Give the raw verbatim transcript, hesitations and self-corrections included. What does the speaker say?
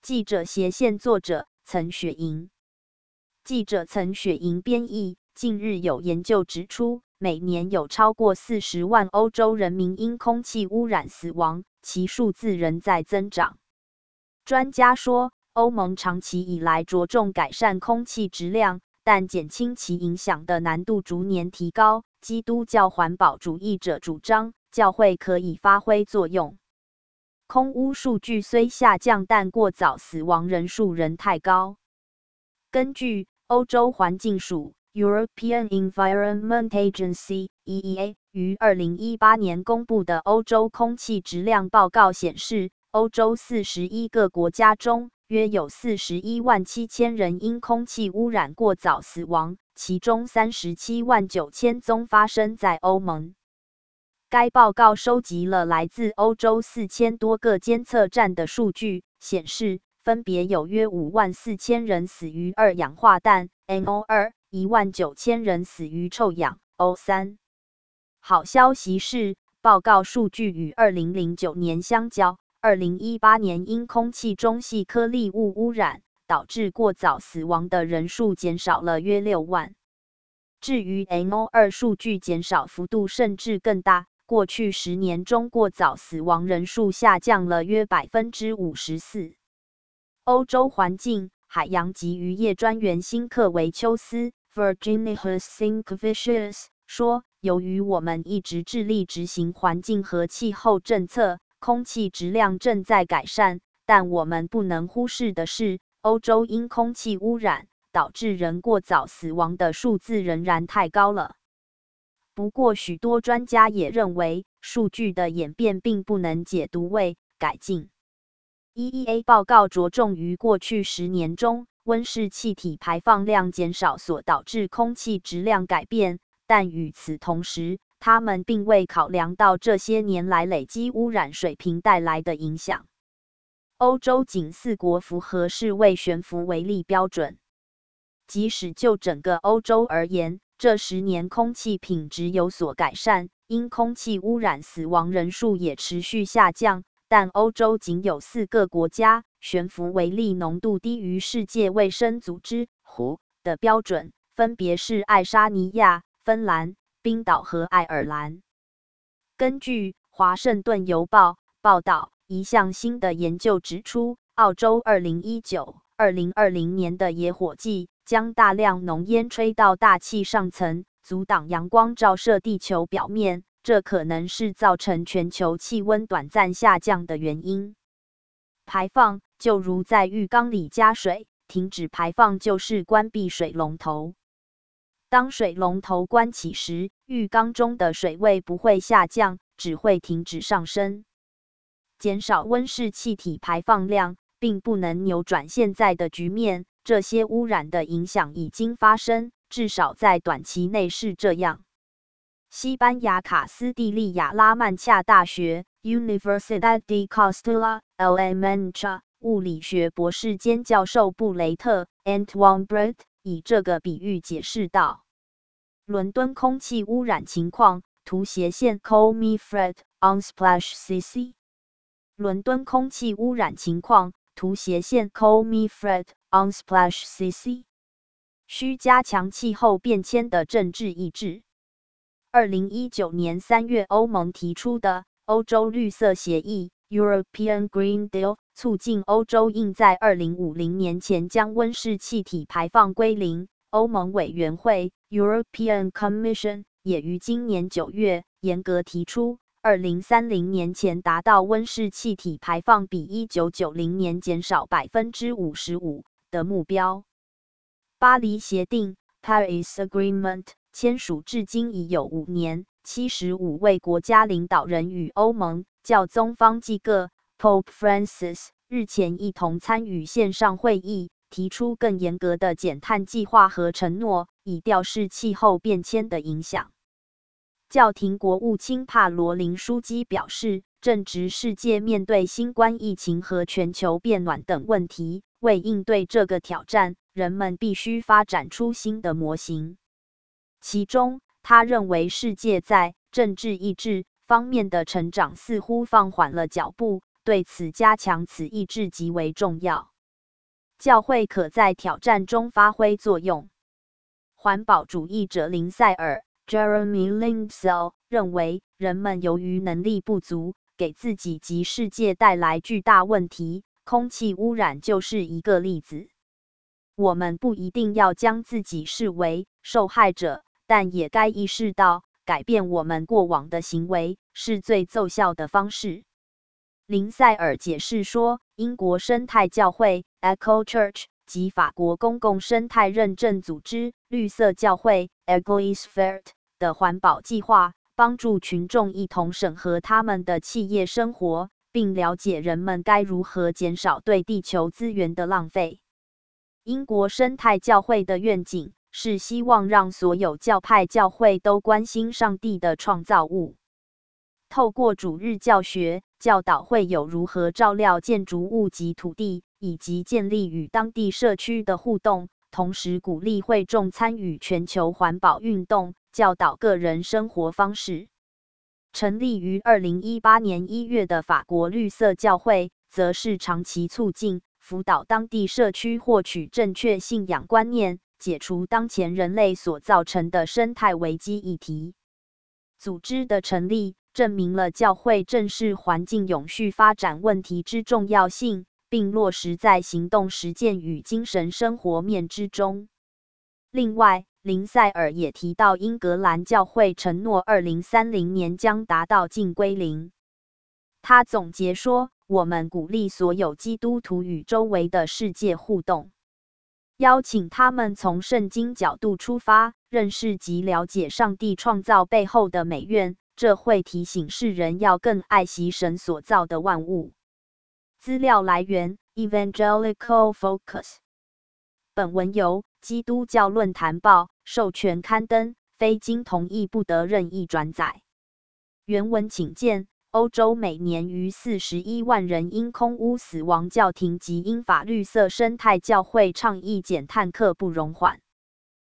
记者斜线作者岑雪莹。记者岑雪莹编译。近日有研究指出，每年有超过四十万欧洲人民因空气污染死亡，其数字仍在增长。专家说，欧盟长期以来着重改善空气质量，但减轻其影响的难度逐年提高。基督教环保主义者主张，教会可以发挥作用。空污数据虽下降，但过早死亡人数仍太高。根据欧洲环境署 European Environment Agency E E A 于二零一八年公布的欧洲空气质量报告显示，欧洲四十一个国家中，约有四十一万七千人因空气污染过早死亡，其中三十七万九千宗发生在欧盟。该报告收集了来自欧洲四千多个监测站的数据，显示分别有约五万四千人死于二氧化碳 N O 二， 一万九千人死于臭氧 O 三。好消息是，报告数据与二零零九年相较，二零一八年因空气中细颗粒物污染导致过早死亡的人数减少了约六万。至于 N O 二 数据减少幅度甚至更大，过去十年中过早死亡人数下降了约 百分之五十四。欧洲环境、海洋及渔业专员辛克维丘斯 Virginijus Sinkevicius 说，由于我们一直致力执行环境和气候政策，空气质量正在改善，但我们不能忽视的是，欧洲因空气污染导致人过早死亡的数字仍然太高了。不过，许多专家也认为，数据的演变并不能解读为改进。E E A 报告着重于过去十年中温室气体排放量减少所导致空气质量改变，但与此同时，他们并未考量到这些年来累积污染水平带来的影响。欧洲仅四国符合世卫悬浮微粒标准。即使就整个欧洲而言，这十年空气品质有所改善，因空气污染死亡人数也持续下降，但欧洲仅有四个国家悬浮微粒浓度低于世界卫生组织 W H O 的标准，分别是爱沙尼亚、芬兰、冰岛和爱尔兰。根据华盛顿邮报报道，一项新的研究指出，澳洲二零一九到二零二零年的野火季将大量浓烟吹到大气上层，阻挡阳光照射地球表面，这可能是造成全球气温短暂下降的原因。排放就如在浴缸里加水，停止排放就是关闭水龙头。当水龙头关起时，浴缸中的水位不会下降，只会停止上升。减少温室气体排放量并不能扭转现在的局面，这些污染的影响已经发生，至少在短期内是这样。西班牙卡斯蒂利亚拉曼恰大学 Universidad de Castilla-La Mancha 物理学博士兼教授布雷特 Antoine Bret 以这个比喻解释道：伦敦空气污染情况，图斜线 Call me Fred Unsplash C C。伦敦空气污染情况，图斜线 Call me Fred Unsplash C C。需加强气候变迁的政治意志。二零一九年三月，欧盟提出的欧洲绿色协议 European Green Deal 促进欧洲应在二零五零年前将温室气体排放归零。欧盟委员会 European Commission 也于今年九月严格提出，二零三零年前达到温室气体排放比一九九零年减少 百分之五十五 的目标。巴黎协定 Paris Agreement 签署至今已有五年，七十五位国家领导人与欧盟教宗方济各 Pope Francis 日前一同参与线上会议，提出更严格的减碳计划和承诺，以调适气候变迁的影响。教廷国务卿帕罗林枢机表示，正值世界面对新冠疫情和全球变暖等问题，为应对这个挑战，人们必须发展出新的模型。其中，他认为世界在政治意志方面的成长似乎放缓了脚步， 对此加强此意志极为重要。教会可在挑战中发挥作用。环保主义者林塞尔 （Jeremy Lindsell） 认为，人们由于能力不足，给自己及世界带来巨大问题，空气污染就是一个例子。我们不一定要将自己视为受害者，但也该意识到，改变我们过往的行为是最奏效的方式。林塞尔解释说，英国生态教会 （Eco Church） 及法国公共生态认证组织绿色教会 （Ecosphere） 的环保计划，帮助群众一同审核他们的企业生活，并了解人们该如何减少对地球资源的浪费。英国生态教会的愿景是希望让所有教派教会都关心上帝的创造物。透过主日教学，教导会友如何照料建筑物及土地，以及建立与当地社区的互动，同时鼓励会众参与全球环保运动，教导个人生活方式。成立于二零一八年一月的法国绿色教会，则是长期促进、辅导当地社区获取正确信仰观念，解除当前人类所造成的生态危机议题。组织的成立证明了教会正视环境永续发展问题之重要性，并落实在行动实践与精神生活面之中。另外，林塞尔也提到，英格兰教会承诺二零三零年将达到净归零。他总结说，我们鼓励所有基督徒与周围的世界互动，邀请他们从圣经角度出发，认识及了解上帝创造背后的美愿，这会提醒世人要更爱惜神所造的万物。资料来源 Evangelical Focus。 本文由基督教论坛报授权刊登，非经同意不得任意转载。原文请见。欧洲每年逾四十一万人因空污死亡，教廷及英法绿色生态教会倡议减碳刻不容缓。